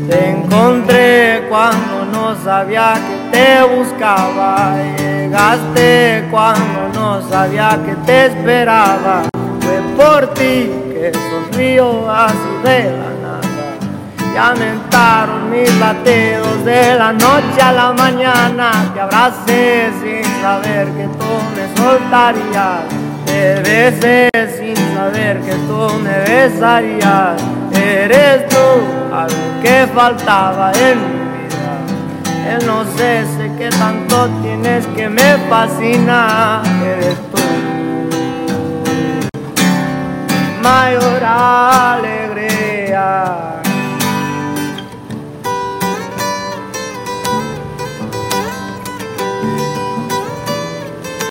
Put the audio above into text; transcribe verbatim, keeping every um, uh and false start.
Te encontré cuando no sabía que te buscaba. Llegaste cuando no sabía que te esperaba. Fue por ti que sonrío así de la nada. Y aumentaron mis latidos de la noche a la mañana. Te abracé sin saber que tú me soltarías. Te besé sin saber que tú me besarías. Eres tú algo que faltaba en mi vida. Él no sé, sé que tanto tienes que me fascina. Eres tú. Mayor